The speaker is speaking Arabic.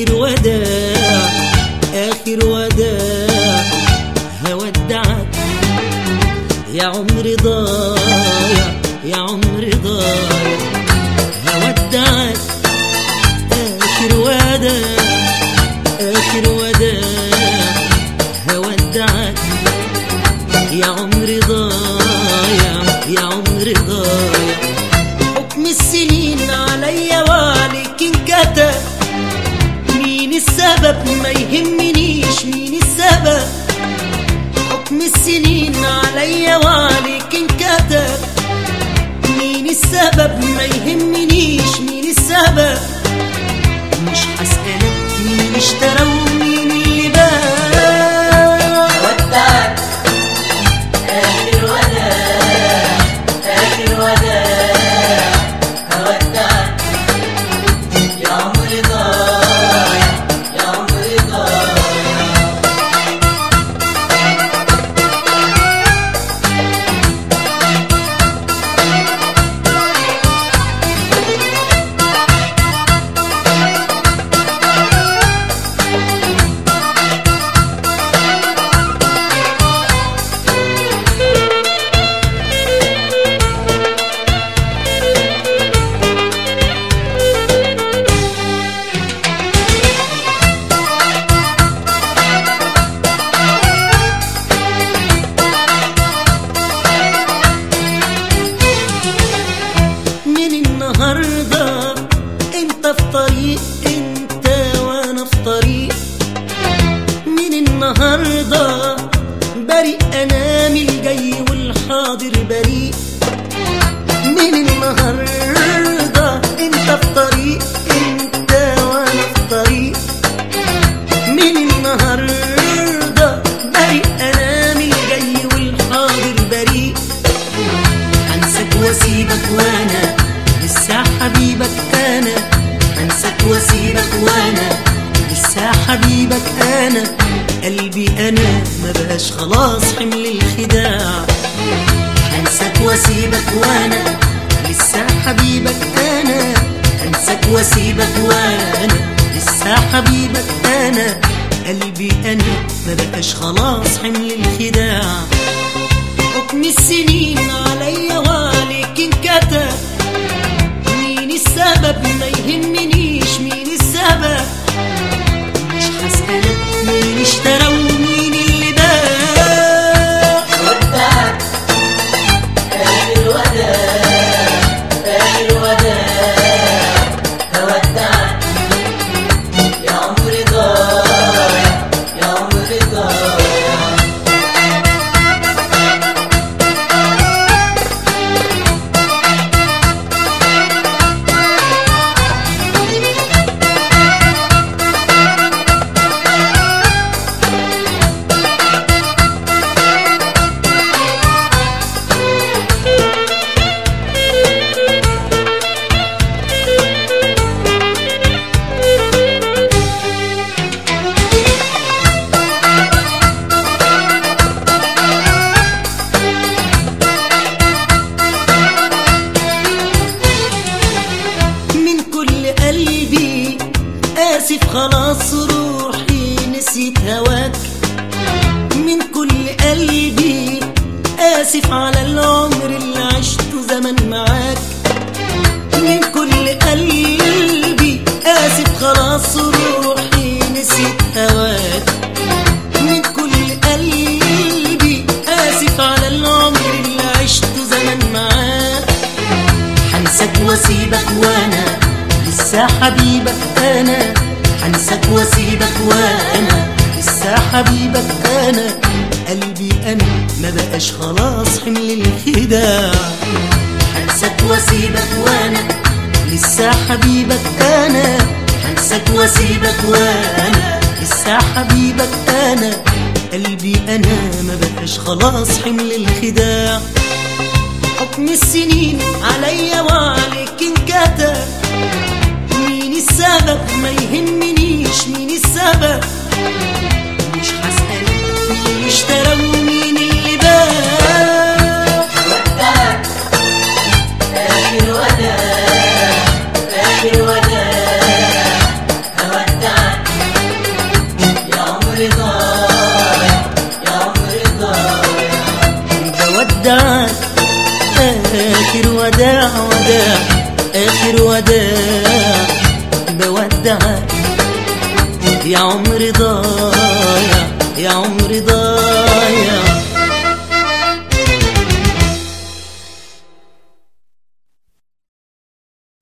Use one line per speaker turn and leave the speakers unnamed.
آخر وداع آخر وداع هودعك يا عمري ضايع يا عمري ضايع هودعك آخر وداع آخر وداع هودعك يا عمري ضايع يا عمري ضايع حكم السنين عليا وعليك انكتب مين السبب ما يهمنيش مين السبب حكم السنين عليا وعليك انكتب مين السبب ما يهمنيش مين السبب مش هسألك مين اشترى ومين اللي باع
ودعك آخر وداع آخر وداع هودعك يا عمري ضايع يا عمري ضايع
النهارده انت في طريق انت وانا في طريق من النهارده بريء انا من الجاي والحاضر بريء من النهارده انت في طريق انت وانا في طريق من النهارده بريء انا من الجاي والحاضر بريء هنساك واسيبك وانا لسه حبيبك انا انساك واسيبك وانا لسه حبيبك انا قلبي انا ما بقاش خلاص حمل الخداع انساك واسيبك وانا لسه حبيبك انا انساك واسيبك وانا لسه حبيبك انا قلبي انا ما بقاش خلاص حمل الخداع حكم السنين عليا وعليك انكتب مين السبب ما يهمنيش مين السبب مش هسألك مين اشترى ومين اللي باع
ودعك آخر وداع آخر وداع هودعك يا عمري ضايع يا عمري ضايع
آسف خلاص روحي نسيت هواك من كل قلبي آسف على العمر اللي عشته زمن معاك من كل قلبي آسف خلاص روحي نسيت هواك من كل قلبي آسف على العمر اللي عشته زمن معاك هنساك واسيبك وانا لسه حبيبك انا هنساك واسيبك وانا لسه حبيبك انا قلبي انا ما بقاش خلاص حمل الخداع هنساك واسيبك وانا لسه حبيبك انا هنساك واسيبك وانا لسه حبيبك انا قلبي انا ما بقاش خلاص حمل الخداع حكم السنين عليا وعليك انكتب مين السبب ما يهمنيش مين السبب مش هسألك مين اشترى ومين اللي باع
ودعك آخر وداع آخر وداع هودعك
بودعك آخر وداع وداع آخر وداع بودعك يا عمري ضايع يا عمري ضايع